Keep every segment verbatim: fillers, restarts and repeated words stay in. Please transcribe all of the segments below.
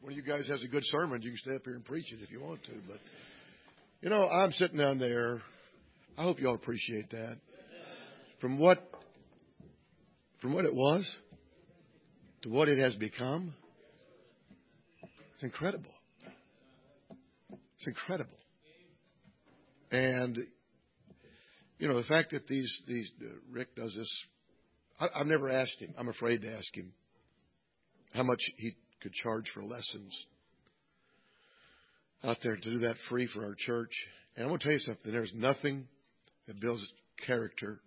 one of you guys has a good sermon, you can stay up here and preach it if you want to. But, you know, I'm sitting down there. I hope you all appreciate that. From what, from what it was to what it has become, it's incredible. It's incredible. And, you know, the fact that these, these uh, Rick does this, I, I've never asked him. I'm afraid to ask him how much he could charge for lessons out there to do that free for our church. And I'm going to tell you something. There's nothing that builds character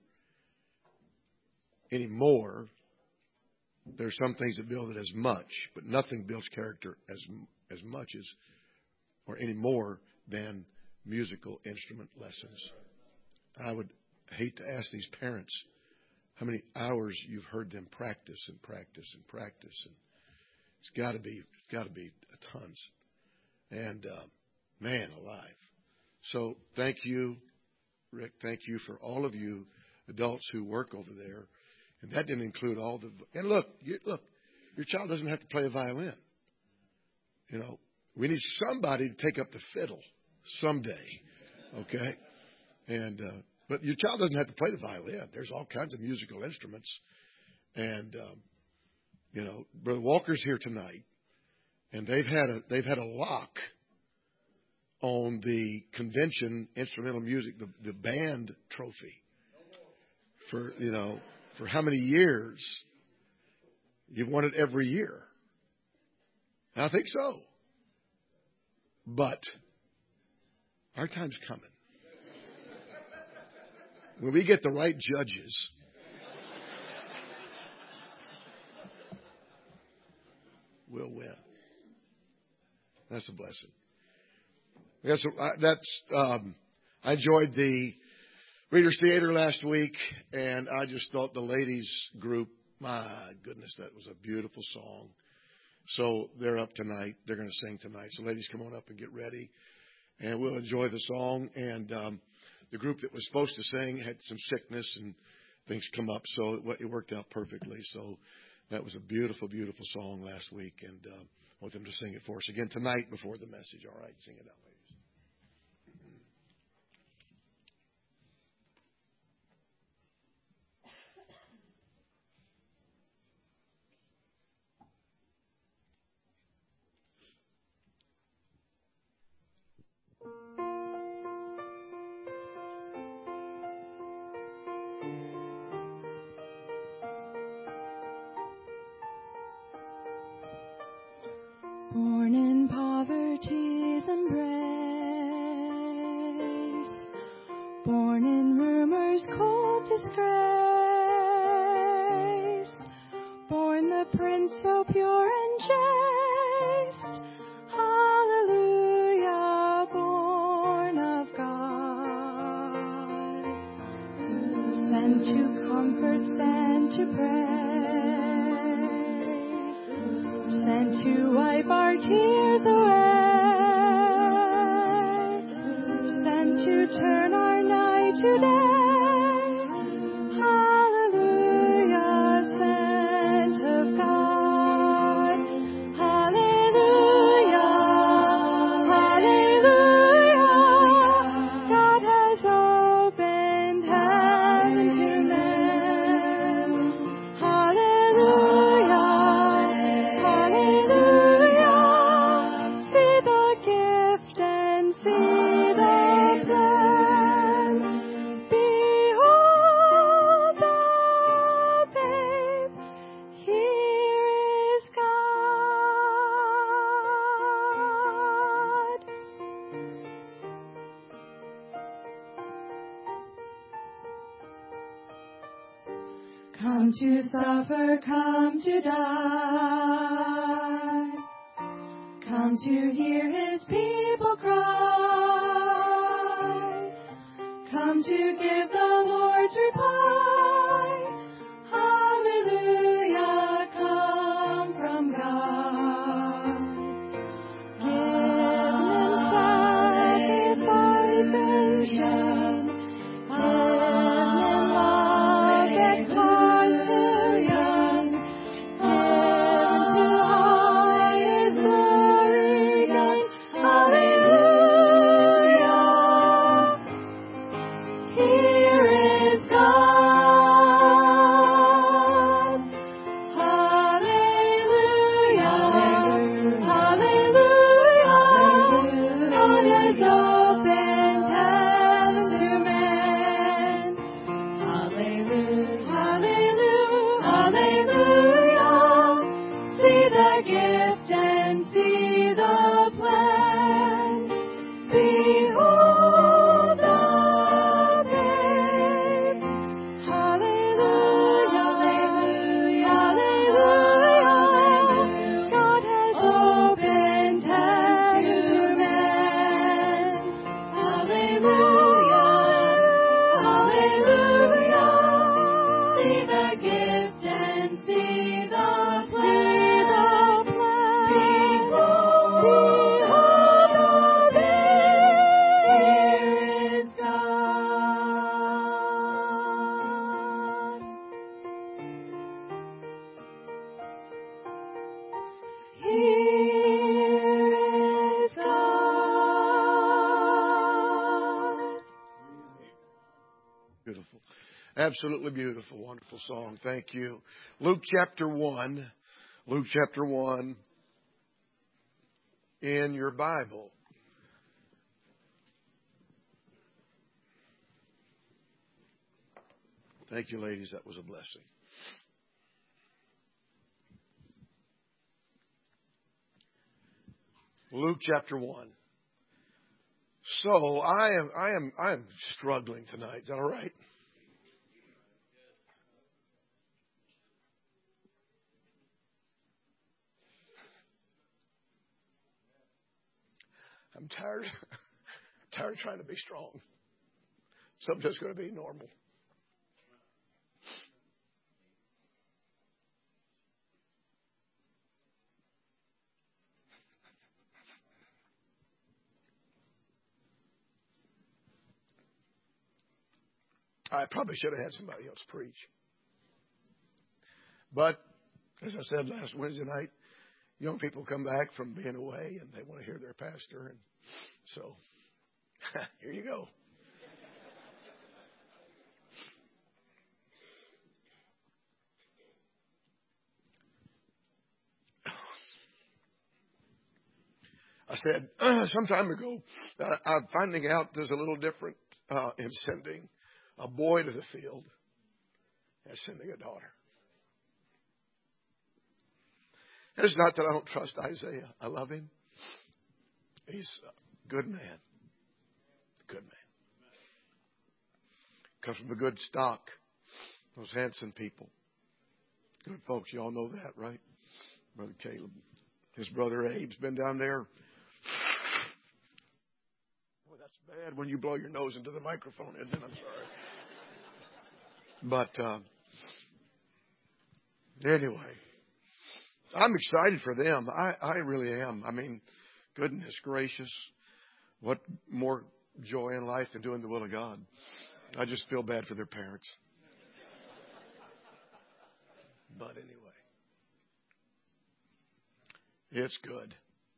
anymore. There's some things that build it as much, but nothing builds character as as much as or any more than musical instrument lessons. I would hate to ask these parents how many hours you've heard them practice and practice and practice, and it's got to be it's got to be tons. And uh, man alive. So thank you, Rick. Thank you for all of you adults who work over there. And that didn't include all the. And look, you, look, your child doesn't have to play a violin. You know, we need somebody to take up the fiddle someday. Okay, and uh, but your child doesn't have to play the violin. There's all kinds of musical instruments, and um, you know, Brother Walker's here tonight, and they've had a they've had a lock on the convention instrumental music, the, the band trophy for you know. For how many years? You've won it every year. I think so. But our time's coming. When we get the right judges, we'll win. That's a blessing. Yes, that's. Um, I enjoyed the Readers Theater last week, and I just thought the ladies group, my goodness, that was a beautiful song. So they're up tonight. They're going to sing tonight. So ladies, come on up and get ready, and we'll enjoy the song. And um, the group that was supposed to sing had some sickness and things come up, so it, it worked out perfectly. So that was a beautiful, beautiful song last week, and uh, I want them to sing it for us again tonight before the message. All right, sing it out, ladies. Born in poverty's embrace, born in rumor's cold disgrace, born the prince so pure and chaste, hallelujah, born of God, sent to comfort, sent to pray, sent to wipe our tears away, sent to turn our night to day. Hallelujah, sent of God. Hallelujah, hallelujah. God has opened heaven to men. Hallelujah. Come to suffer, come to die, come to hear his people cry, come to give the Lord's reply. Hallelujah, come from God. Give him sacrifice and shame, give him love that calls him young, give him to highest glory. Absolutely beautiful, wonderful song. Thank you. Luke chapter one. Luke chapter one in your Bible. Thank you, ladies. That was a blessing. Luke chapter one. So I am I am I am struggling tonight. Is that all right? I'm tired. I'm tired of trying to be strong. So I'm just going to be normal. I probably should have had somebody else preach. But, as I said last Wednesday night, young people come back from being away and they want to hear their pastor. And so, here you go. I said uh, some time ago, uh, I'm finding out there's a little different uh, in sending a boy to the field as sending a daughter. And it's not that I don't trust Isaiah. I love him. He's a good man. Good man. Comes from a good stock. Those Hanson people. Good folks. You all know that, right? Brother Caleb. His brother Abe's been down there. Boy, that's bad when you blow your nose into the microphone, isn't it? I'm sorry. But uh, anyway, I'm excited for them. I, I really am. I mean, goodness gracious. What more joy in life than doing the will of God? I just feel bad for their parents. But anyway, it's good.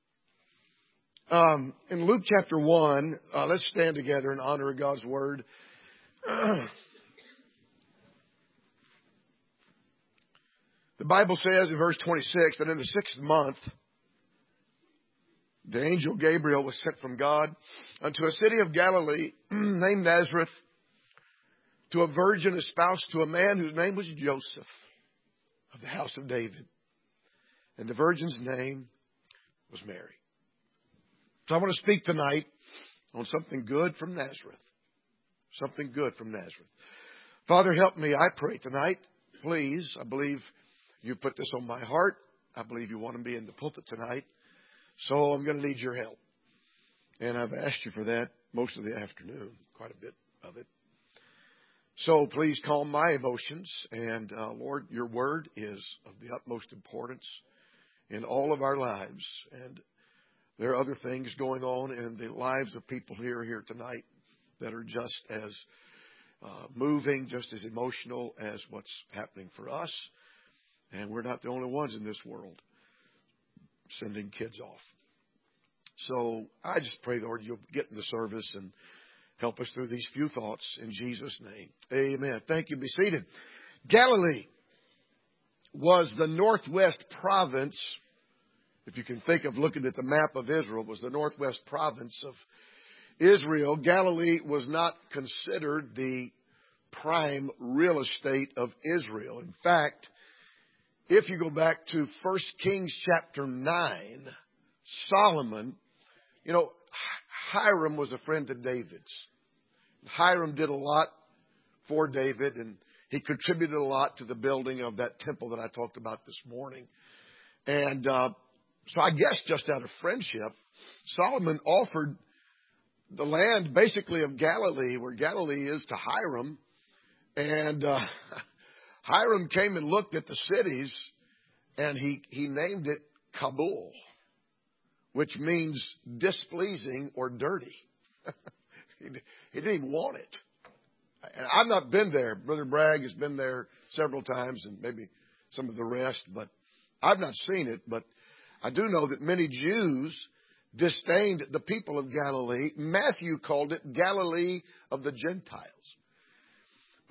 Um, in Luke chapter one, uh, let's stand together in honor of God's word. The Bible says in verse twenty-six that in the sixth month, the angel Gabriel was sent from God unto a city of Galilee named Nazareth, to a virgin espoused to a man whose name was Joseph, of the house of David. And the virgin's name was Mary. So I want to speak tonight on something good from Nazareth. Something good from Nazareth. Father, help me, I pray tonight. Please, I believe you put this on my heart. I believe you want to be in the pulpit tonight. So I'm going to need your help. And I've asked you for that most of the afternoon, quite a bit of it. So please calm my emotions. And uh, Lord, your word is of the utmost importance in all of our lives. And there are other things going on in the lives of people here here tonight that are just as uh, moving, just as emotional as what's happening for us. And we're not the only ones in this world sending kids off. So I just pray, Lord, you'll get in the service and help us through these few thoughts in Jesus' name. Amen. Thank you. Be seated. Galilee was the northwest province. If you can think of looking at the map of Israel, was the northwest province of Israel. Galilee was not considered the prime real estate of Israel. In fact, if you go back to First Kings chapter nine, Solomon, you know, Hiram was a friend of David's. Hiram did a lot for David, and he contributed a lot to the building of that temple that I talked about this morning. And uh, so I guess just out of friendship, Solomon offered the land basically of Galilee, where Galilee is, to Hiram. And uh, Hiram came and looked at the cities, and he, he named it Kabul, which means displeasing or dirty. he, he didn't even want it. And I've not been there. Brother Bragg has been there several times, and maybe some of the rest, but I've not seen it. But I do know that many Jews disdained the people of Galilee. Matthew called it Galilee of the Gentiles.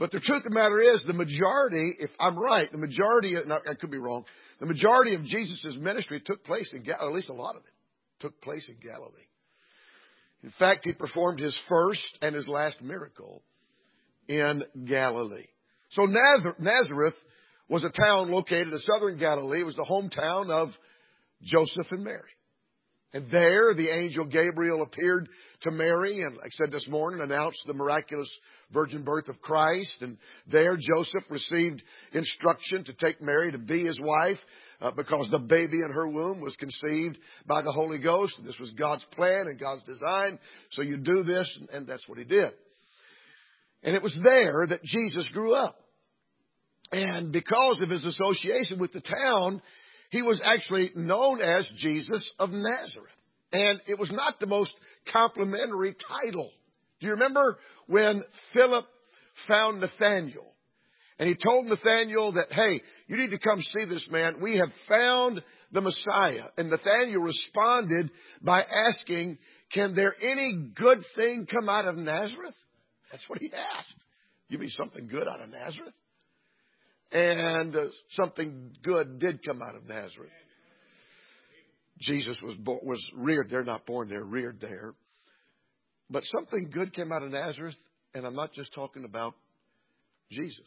But the truth of the matter is, the majority, if I'm right, the majority, no, I could be wrong, the majority of Jesus' ministry took place in Galilee, at least a lot of it took place in Galilee. In fact, He performed His first and His last miracle in Galilee. So Nazareth was a town located in southern Galilee. It was the hometown of Joseph and Mary. And there, the angel Gabriel appeared to Mary and, like I said this morning, announced the miraculous virgin birth of Christ. And there, Joseph received instruction to take Mary to be his wife uh, because the baby in her womb was conceived by the Holy Ghost. And this was God's plan and God's design. So you do this, and that's what He did. And it was there that Jesus grew up. And because of His association with the town, He was actually known as Jesus of Nazareth. And it was not the most complimentary title. Do you remember when Philip found Nathanael? And he told Nathanael that, hey, you need to come see this man. We have found the Messiah. And Nathanael responded by asking, can there any good thing come out of Nazareth? That's what he asked. Give me something good out of Nazareth. And uh, something good did come out of Nazareth. Jesus was bo- was reared there, not born there, reared there. But something good came out of Nazareth, and I'm not just talking about Jesus.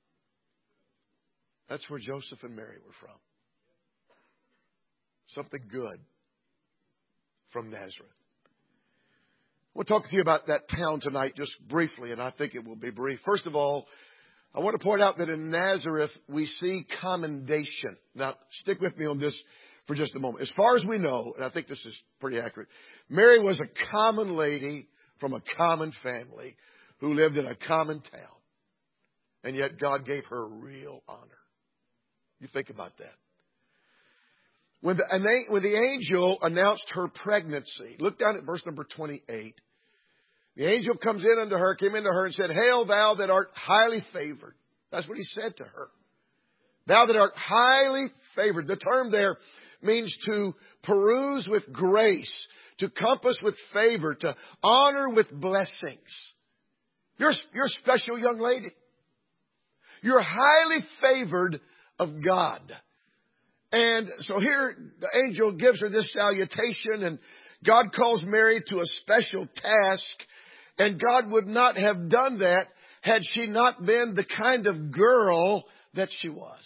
That's where Joseph and Mary were from. Something good from Nazareth. We'll talk to you about that town tonight just briefly, and I think it will be brief. First of all, I want to point out that in Nazareth, we see commendation. Now, stick with me on this for just a moment. As far as we know, and I think this is pretty accurate, Mary was a common lady from a common family who lived in a common town. And yet God gave her real honor. You think about that. When the, when the angel announced her pregnancy, look down at verse number twenty-eight. The angel comes in unto her, came into her and said, Hail thou that art highly favored. That's what he said to her. Thou that art highly favored. The term there means to peruse with grace, to compass with favor, to honor with blessings. You're, you're a special young lady. You're highly favored of God. And so here the angel gives her this salutation, and God calls Mary to a special task. And God would not have done that had she not been the kind of girl that she was.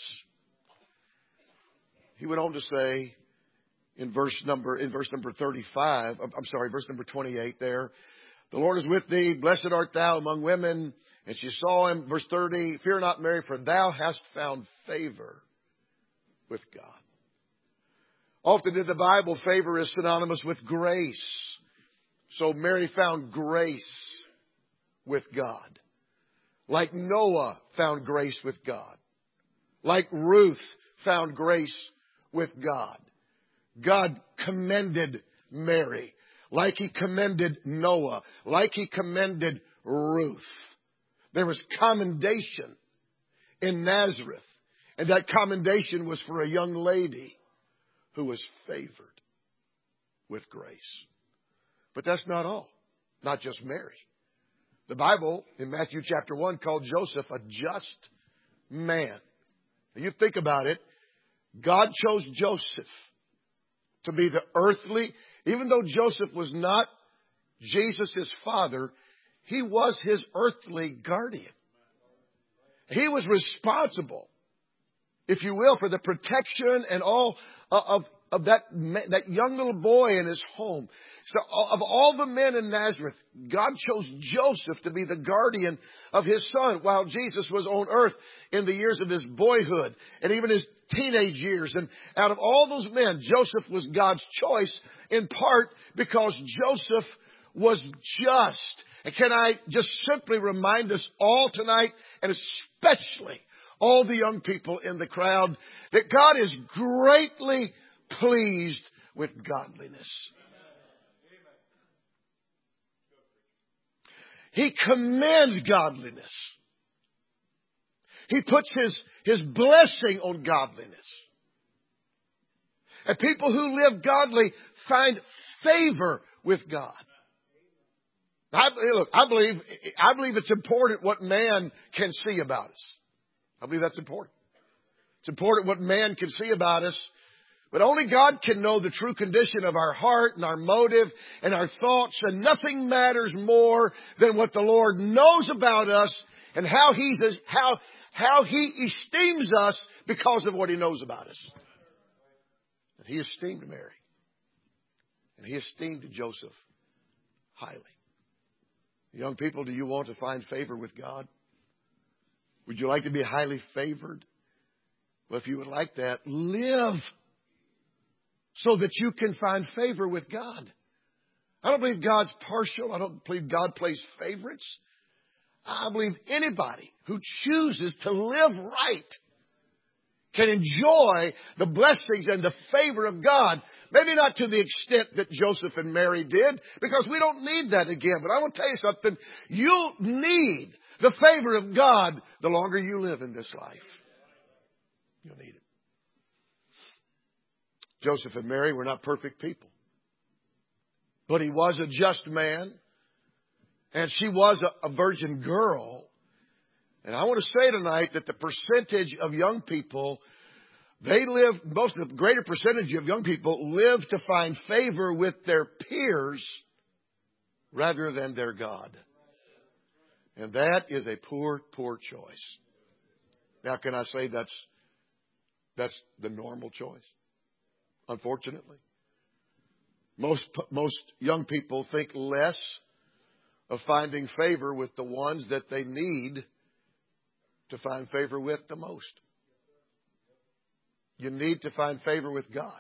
He went on to say in verse number, in verse number thirty-five, I'm sorry, verse number twenty-eight there, the Lord is with thee, blessed art thou among women. And she saw him, verse thirty, fear not, Mary, for thou hast found favor with God. Often in the Bible, favor is synonymous with grace. So Mary found grace with God. Like Noah found grace with God. Like Ruth found grace with God. God commended Mary. Like He commended Noah. Like He commended Ruth. There was commendation in Nazareth. And that commendation was for a young lady who was favored with grace. But that's not all. Not just Mary. The Bible in Matthew chapter one called Joseph a just man. And you think about it. God chose Joseph to be the earthly, even though Joseph was not Jesus' father, he was his earthly guardian. He was responsible, if you will, for the protection and all of, of that, that young little boy in his home. So of all the men in Nazareth, God chose Joseph to be the guardian of His son while Jesus was on earth in the years of his boyhood and even his teenage years. And out of all those men, Joseph was God's choice in part because Joseph was just. And can I just simply remind us all tonight, and especially all the young people in the crowd, that God is greatly pleased with godliness. He commends godliness. He puts his, his blessing on godliness. And people who live godly find favor with God. I, look, I believe, I believe it's important what man can see about us. I believe that's important. It's important what man can see about us. But only God can know the true condition of our heart and our motive and our thoughts. And nothing matters more than what the Lord knows about us and how He's, how, how He esteems us because of what He knows about us. And He esteemed Mary. And He esteemed Joseph highly. Young people, do you want to find favor with God? Would you like to be highly favored? Well, if you would like that, live so that you can find favor with God. I don't believe God's partial. I don't believe God plays favorites. I believe anybody who chooses to live right can enjoy the blessings and the favor of God. Maybe not to the extent that Joseph and Mary did, because we don't need that again. But I want to tell you something. You'll need the favor of God the longer you live in this life. You'll need it. Joseph and Mary were not perfect people. But he was a just man. And she was a, a virgin girl. And I want to say tonight that the percentage of young people, they live, most of the greater percentage of young people live to find favor with their peers rather than their God. And that is a poor, poor choice. Now, can I say that's, that's the normal choice? Unfortunately. Most, most young people think less of finding favor with the ones that they need to find favor with the most. You need to find favor with God.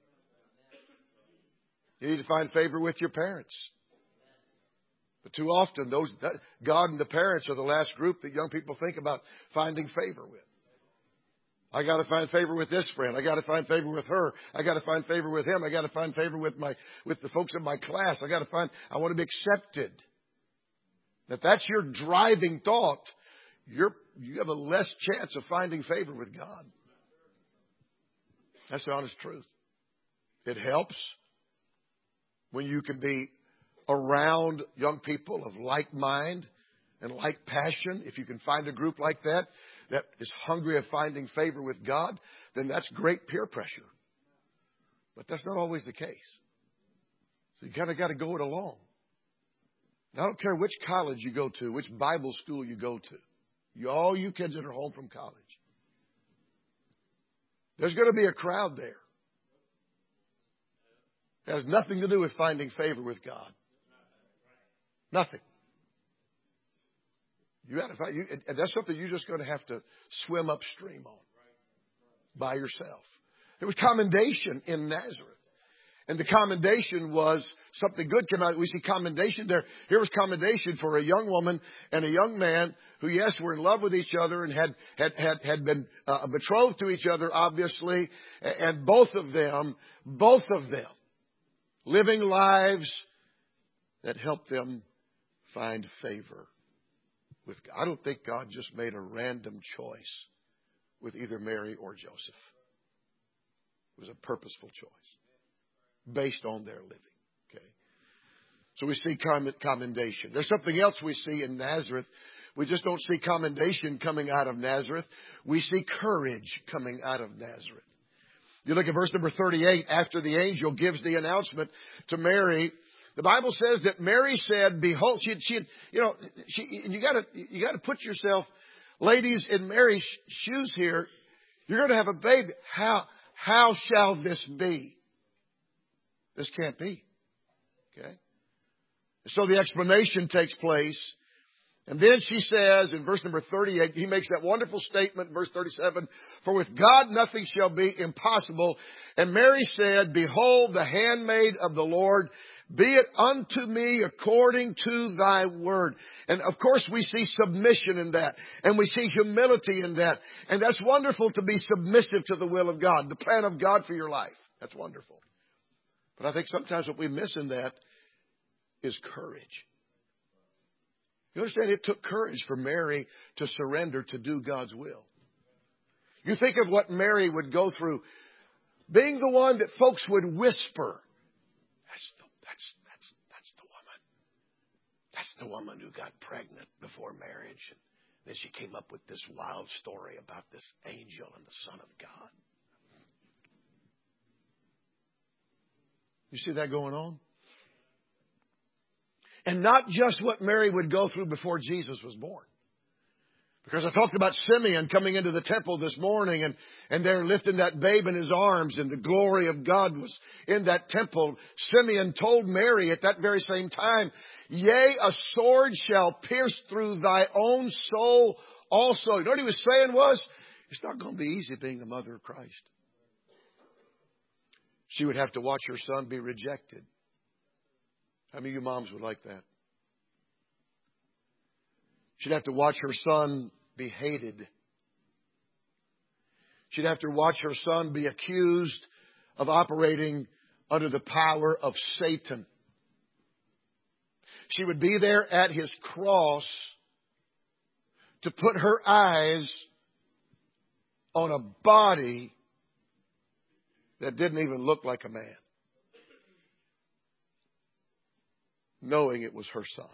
You need to find favor with your parents. But too often, those God and the parents are the last group that young people think about finding favor with. I got to find favor with this friend. I got to find favor with her. I got to find favor with him. I got to find favor with my with the folks in my class. I got to find. I want to be accepted. If that's your driving thought, you're you have a less chance of finding favor with God. That's the honest truth. It helps when you can be around young people of like mind and like passion. If you can find a group like that that is hungry of finding favor with God, then that's great peer pressure. But that's not always the case. So you kind of got to go it alone. And I don't care which college you go to, which Bible school you go to. You, all you kids that are home from college. There's going to be a crowd there. It has nothing to do with finding favor with God. Nothing. You got to find, you, and that's something you're just going to have to swim upstream on by yourself. There was commendation in Nazareth. And the commendation was something good came out. We see commendation there. Here was commendation for a young woman and a young man who, yes, were in love with each other and had had had, had been uh, betrothed to each other, obviously. And both of them, both of them, living lives that helped them find favor with God. I don't think God just made a random choice with either Mary or Joseph. It was a purposeful choice based on their living. Okay. So we see commendation. There's something else we see in Nazareth. We just don't see commendation coming out of Nazareth. We see courage coming out of Nazareth. You look at verse number thirty-eight. After the angel gives the announcement to Mary, the Bible says that Mary said, "Behold," she, she, you know, she, you got to, you got to put yourself, ladies, in Mary's shoes here. You're going to have a baby. How, how shall this be? This can't be. Okay. So the explanation takes place. And then she says in verse number thirty-eight, he makes that wonderful statement in verse thirty-seven, "For with God nothing shall be impossible." And Mary said, "Behold, the handmaid of the Lord, be it unto me according to thy word." And of course we see submission in that. And we see humility in that. And that's wonderful, to be submissive to the will of God, the plan of God for your life. That's wonderful. But I think sometimes what we miss in that is courage. You understand, it took courage for Mary to surrender to do God's will. You think of what Mary would go through, being the one that folks would whisper, That's the, that's, that's, that's the woman. That's the woman who got pregnant before marriage. And then she came up with this wild story about this angel and the Son of God. You see that going on? And not just what Mary would go through before Jesus was born. Because I talked about Simeon coming into the temple this morning and, and they're lifting that babe in his arms and the glory of God was in that temple. Simeon told Mary at that very same time, yea, a sword shall pierce through thy own soul also. You know what he was saying was, it's not going to be easy being the mother of Christ. She would have to watch her son be rejected. How many of you moms would like that? She'd have to watch her son be hated. She'd have to watch her son be accused of operating under the power of Satan. She would be there at his cross to put her eyes on a body that didn't even look like a man, knowing it was her son.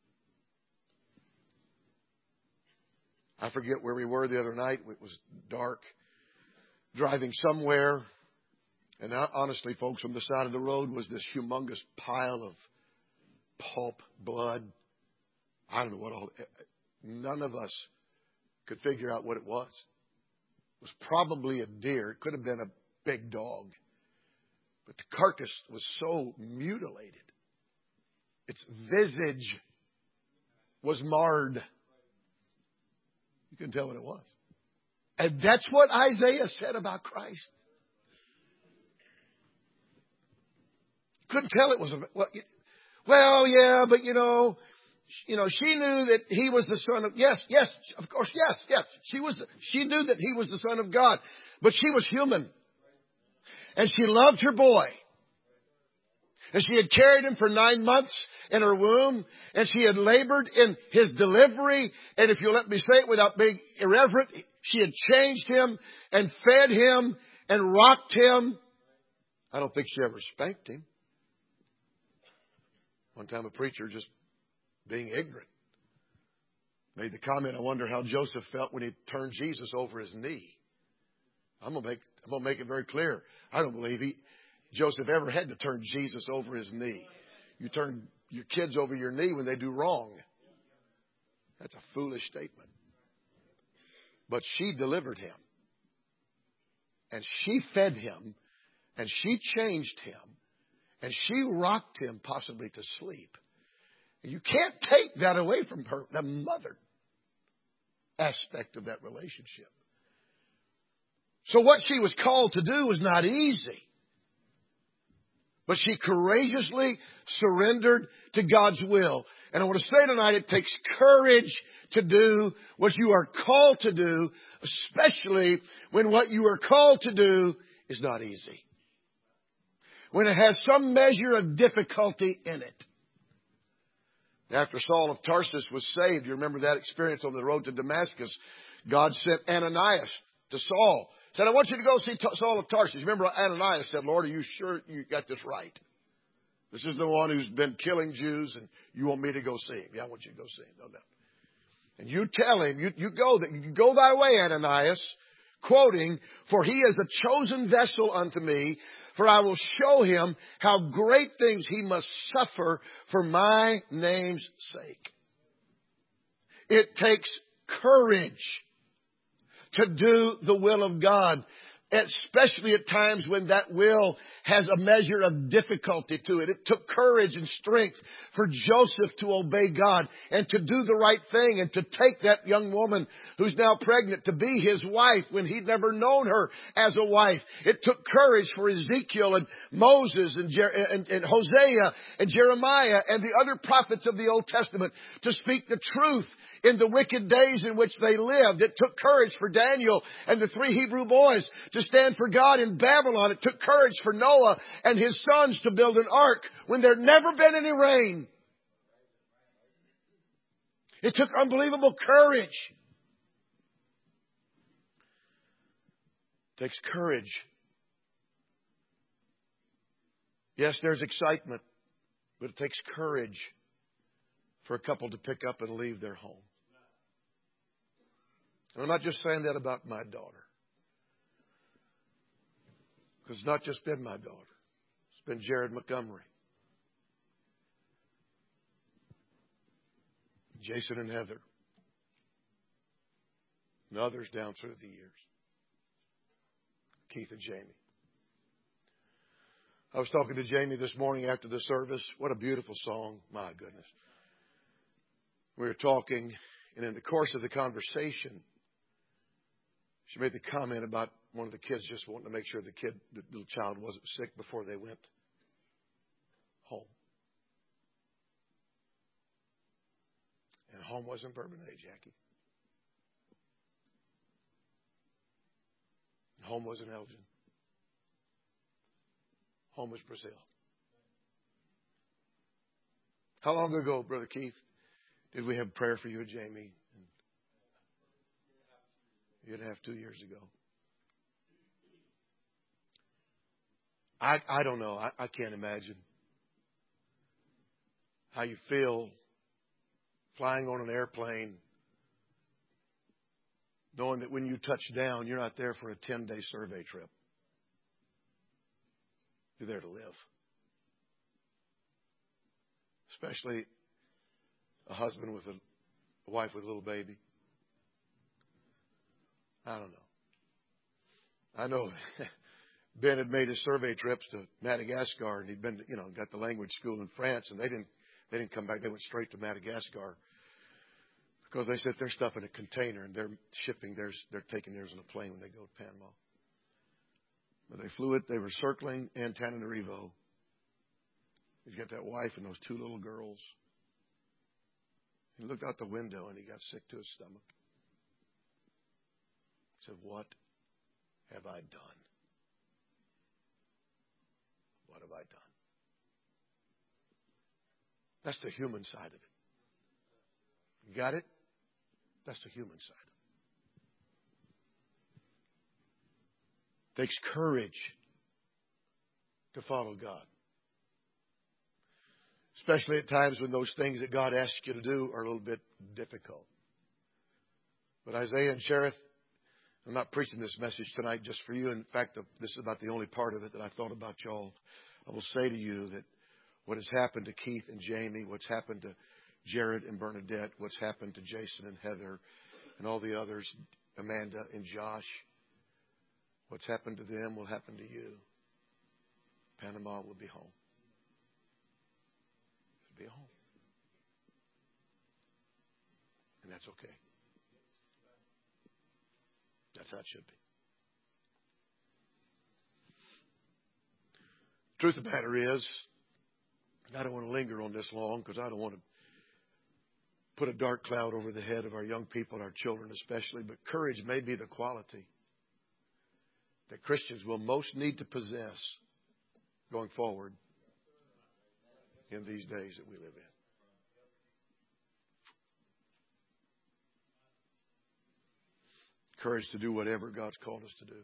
I forget where we were the other night. It was dark. Driving somewhere. And honestly, folks, on the side of the road was this humongous pile of pulp, blood. I don't know what all. None of us could figure out what it was. It was probably a deer. It could have been a big dog. But the carcass was so mutilated. Its visage was marred. You can tell what it was. And that's what Isaiah said about Christ. Couldn't tell it was a... Well, well, yeah, but you know, you know, she knew that he was the son of... Yes, yes, of course, yes, yes. She was. She knew that he was the son of God. But she was human. And she loved her boy. And she had carried him for nine months in her womb. And she had labored in his delivery. And if you'll let me say it without being irreverent, she had changed him and fed him and rocked him. I don't think she ever spanked him. One time a preacher, just being ignorant, made the comment, I wonder how Joseph felt when he turned Jesus over his knee. I'm going to make, I'm going to make it very clear. I don't believe he... Joseph ever had to turn Jesus over his knee. You turn your kids over your knee when they do wrong. That's a foolish statement. But she delivered him. And she fed him. And she changed him. And she rocked him possibly to sleep. You can't take that away from her, the mother aspect of that relationship. So what she was called to do was not easy. But she courageously surrendered to God's will. And I want to say tonight, it takes courage to do what you are called to do, especially when what you are called to do is not easy. When it has some measure of difficulty in it. After Saul of Tarsus was saved, you remember that experience on the road to Damascus. God sent Ananias to Saul. Said, I want you to go see Saul of Tarsus. Remember, Ananias said, Lord, are you sure you got this right? This is the one who's been killing Jews, and you want me to go see him. Yeah, I want you to go see him, no doubt. And you tell him, you, you go you go thy way, Ananias, quoting, for he is a chosen vessel unto me, for I will show him how great things he must suffer for my name's sake. It takes courage to do the will of God, especially at times when that will has a measure of difficulty to it. It took courage and strength for Joseph to obey God and to do the right thing and to take that young woman who's now pregnant to be his wife when he'd never known her as a wife. It took courage for Ezekiel and Moses and, Jer- and, and Hosea and Jeremiah and the other prophets of the Old Testament to speak the truth in the wicked days in which they lived. It took courage for Daniel and the three Hebrew boys to stand for God in Babylon. It took courage for Noah and his sons to build an ark when there'd never been any rain. It took unbelievable courage. It takes courage. Yes, there's excitement, but it takes courage for a couple to pick up and leave their home. And I'm not just saying that about my daughter. Because it's not just been my daughter. It's been Jared Montgomery. Jason and Heather. And others down through the years. Keith and Jamie. I was talking to Jamie this morning after the service. What a beautiful song. My goodness. We were talking, and in the course of the conversation, she made the comment about one of the kids just wanting to make sure the kid, the little child wasn't sick before they went home. And home wasn't Bourbonnais, Jackie. Home wasn't Elgin. Home was Brazil. How long ago, Brother Keith, did we have prayer for you and Jamie? A year and a half, two years ago. I I don't know. I, I can't imagine how you feel flying on an airplane, knowing that when you touch down, you're not there for a ten-day survey trip. You're there to live. Especially a husband with a, a wife with a little baby. I don't know. I know Ben had made his survey trips to Madagascar, and he'd been, you know, got the language school in France, and they didn't, they didn't come back. They went straight to Madagascar because they said their stuff in a container, and they're shipping theirs, they're taking theirs on a plane when they go to Panama. But they flew it. They were circling Antananarivo. He's got that wife and those two little girls. He looked out the window, and he got sick to his stomach. He said, "What have I done? What have I done?" That's the human side of it. You got it? That's the human side of it. It takes courage to follow God. Especially at times when those things that God asks you to do are a little bit difficult. But Isaiah and Cherith, I'm not preaching this message tonight just for you. In fact, this is about the only part of it that I thought about y'all. I will say to you that what has happened to Keith and Jamie, what's happened to Jared and Bernadette, what's happened to Jason and Heather, and all the others, Amanda and Josh, what's happened to them will happen to you. Panama will be home. It'll be home. And that's okay. That's how it should be. The truth of the matter is, I don't want to linger on this long because I don't want to put a dark cloud over the head of our young people, our children especially, but courage may be the quality that Christians will most need to possess going forward in these days that we live in. Courage to do whatever God's called us to do.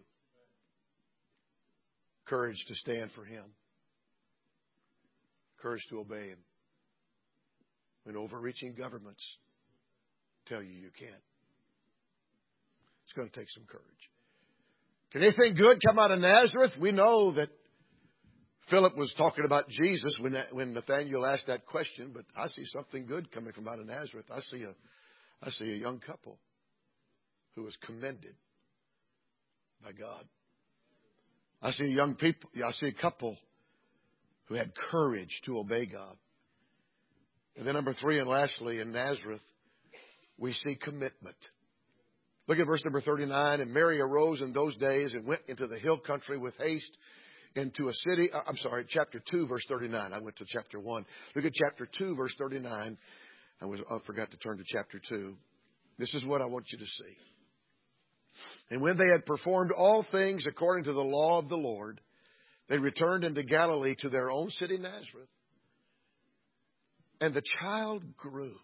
Courage to stand for Him. Courage to obey Him. When overreaching governments tell you you can't. It's going to take some courage. Can anything good come out of Nazareth? We know that Philip was talking about Jesus when that, when Nathanael asked that question, but I see something good coming from out of Nazareth. I see a I see a young couple who was commended by God. I see young people. I see a couple who had courage to obey God. And then number three, and lastly, in Nazareth, we see commitment. Look at verse number thirty-nine. And Mary arose in those days and went into the hill country with haste into a city. I'm sorry, chapter two, verse thirty-nine. I went to chapter one. Look at chapter two, verse thirty-nine. I was I forgot to turn to chapter two. This is what I want you to see. And when they had performed all things according to the law of the Lord, they returned into Galilee to their own city, Nazareth. And the child grew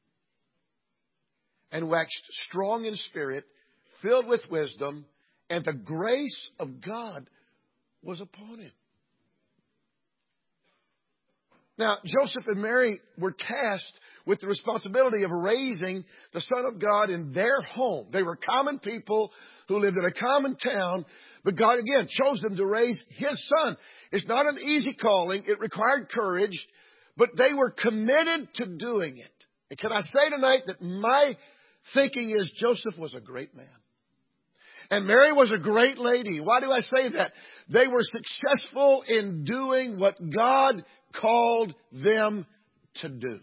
and waxed strong in spirit, filled with wisdom, and the grace of God was upon him. Now, Joseph and Mary were tasked with the responsibility of raising the Son of God in their home. They were common people who lived in a common town, but God, again, chose them to raise His Son. It's not an easy calling. It required courage, but they were committed to doing it. And can I say tonight that my thinking is Joseph was a great man. And Mary was a great lady. Why do I say that? They were successful in doing what God called them to do.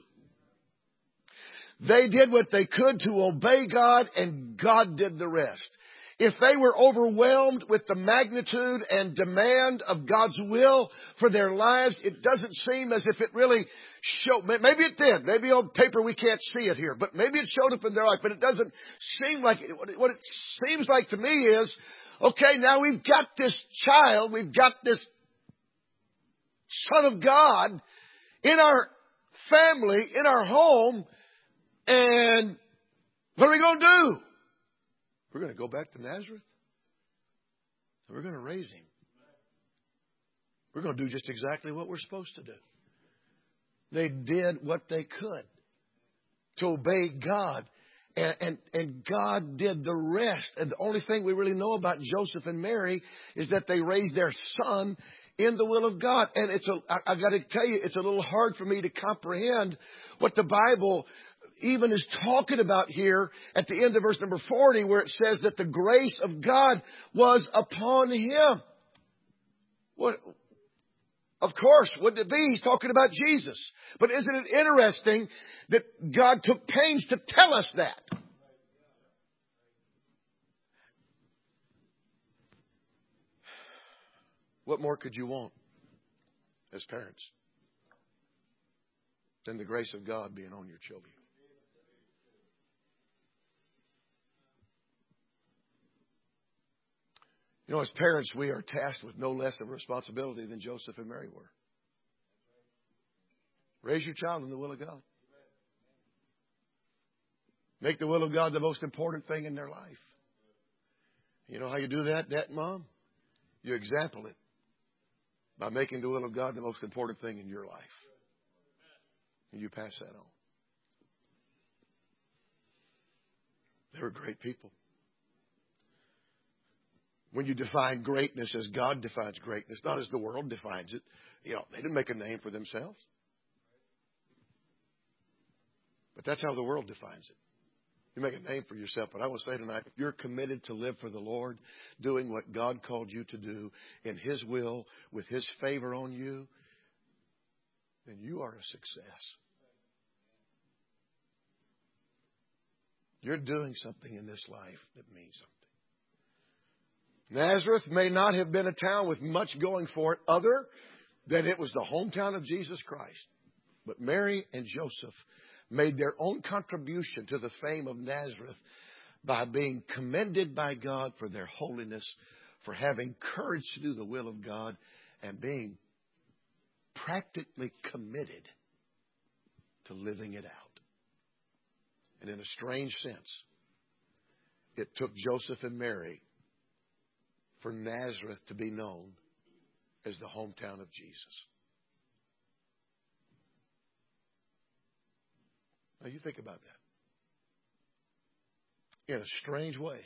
They did what they could to obey God, and God did the rest. If they were overwhelmed with the magnitude and demand of God's will for their lives, it doesn't seem as if it really showed. Maybe it did. Maybe on paper we can't see it here, but maybe it showed up in their life. But it doesn't seem like it. What it seems like to me is, okay, now we've got this child, we've got this Son of God in our family, in our home, and what are we going to do? We're going to go back to Nazareth, and we're going to raise him. We're going to do just exactly what we're supposed to do. They did what they could to obey God, and, and, and God did the rest. And the only thing we really know about Joseph and Mary is that they raised their son in the will of God. And it's a, I, I got to tell you, it's a little hard for me to comprehend what the Bible even is talking about here at the end of verse number forty, where it says that the grace of God was upon him. What? Of course, wouldn't it be? He's talking about Jesus. But isn't it interesting that God took pains to tell us that? What more could you want as parents than the grace of God being on your children? You know, as parents, we are tasked with no less of a responsibility than Joseph and Mary were. Raise your child in the will of God. Make the will of God the most important thing in their life. You know how you do that, Dad and Mom? You example it by making the will of God the most important thing in your life. And you pass that on. They were great people. When you define greatness as God defines greatness, not as the world defines it, you know, they didn't make a name for themselves. But that's how the world defines it. You make a name for yourself. But I will say tonight, if you're committed to live for the Lord, doing what God called you to do in His will, with His favor on you, then you are a success. You're doing something in this life that means something. Nazareth may not have been a town with much going for it other than it was the hometown of Jesus Christ. But Mary and Joseph made their own contribution to the fame of Nazareth by being commended by God for their holiness, for having courage to do the will of God, and being practically committed to living it out. And in a strange sense, it took Joseph and Mary for Nazareth to be known as the hometown of Jesus. Now you think about that. In a strange way,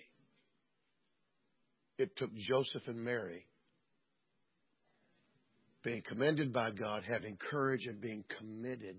it took Joseph and Mary being commended by God, having courage and being committed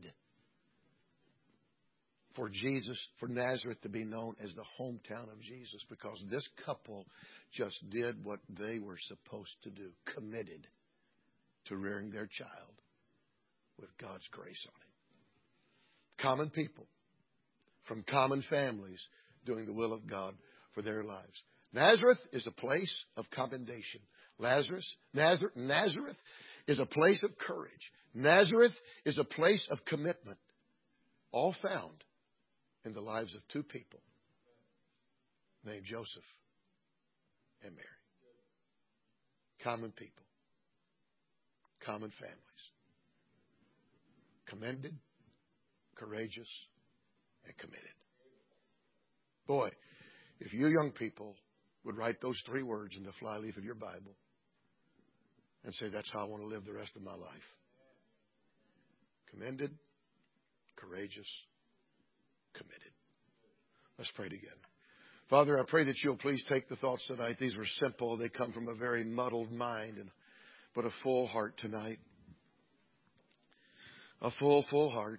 for Jesus, for Nazareth to be known as the hometown of Jesus, because this couple just did what they were supposed to do, committed to rearing their child with God's grace on it. Common people from common families doing the will of God for their lives. Nazareth is a place of commendation. Lazarus, Nazareth, Nazareth is a place of courage. Nazareth is a place of commitment, all found in the lives of two people named Joseph and Mary. Common people. Common families. Commended, courageous, and committed. Boy, if you young people would write those three words in the flyleaf of your Bible and say, that's how I want to live the rest of my life. Commended, courageous, committed. Let's pray together. Father, I pray that you'll please take the thoughts tonight. These were simple. They come from a very muddled mind, and but a full heart tonight. A full, full heart.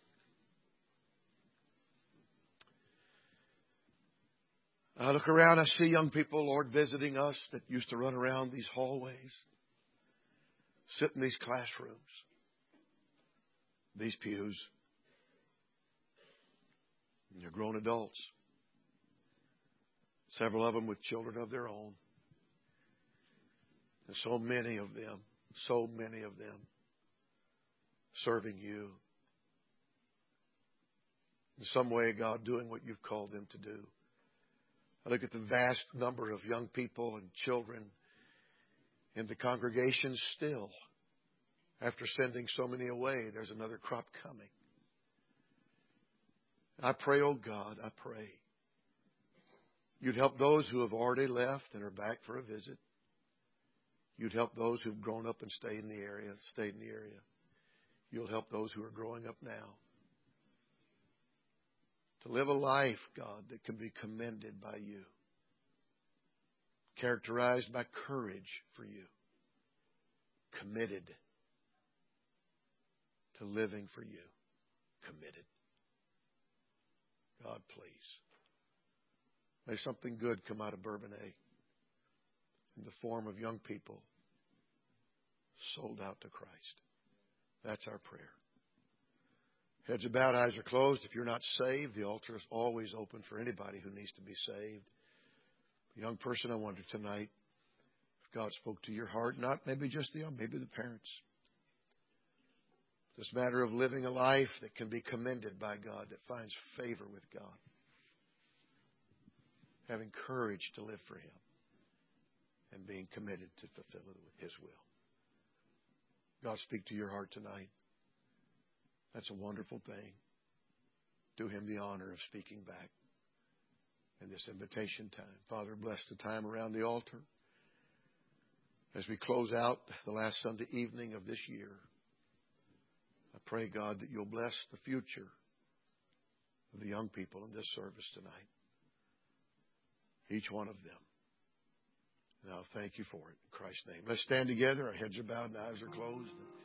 I look around, I see young people, Lord, visiting us that used to run around these hallways, sit in these classrooms, these pews. And they're grown adults. Several of them with children of their own. And so many of them, so many of them serving you. In some way, God, doing what you've called them to do. I look at the vast number of young people and children in the congregation still. After sending so many away, there's another crop coming. I pray, oh God, I pray you'd help those who have already left and are back for a visit. You'd help those who've grown up and stayed in the area, stayed in the area. You'll help those who are growing up now to live a life, God, that can be commended by you, characterized by courage for you, committed to living for you, committed. God, please. May something good come out of Bourbonnais in the form of young people sold out to Christ. That's our prayer. Heads are bowed, eyes are closed. If you're not saved, the altar is always open for anybody who needs to be saved. Young person, I wonder tonight if God spoke to your heart, not maybe just the young, maybe the parents. This matter of living a life that can be commended by God, that finds favor with God. Having courage to live for Him and being committed to fulfill it with His will. God, speak to your heart tonight. That's a wonderful thing. Do Him the honor of speaking back in this invitation time. Father, bless the time around the altar as we close out the last Sunday evening of this year. I pray, God, that you'll bless the future of the young people in this service tonight. Each one of them. And I'll thank you for it in Christ's name. Let's stand together. Our heads are bowed and eyes are closed.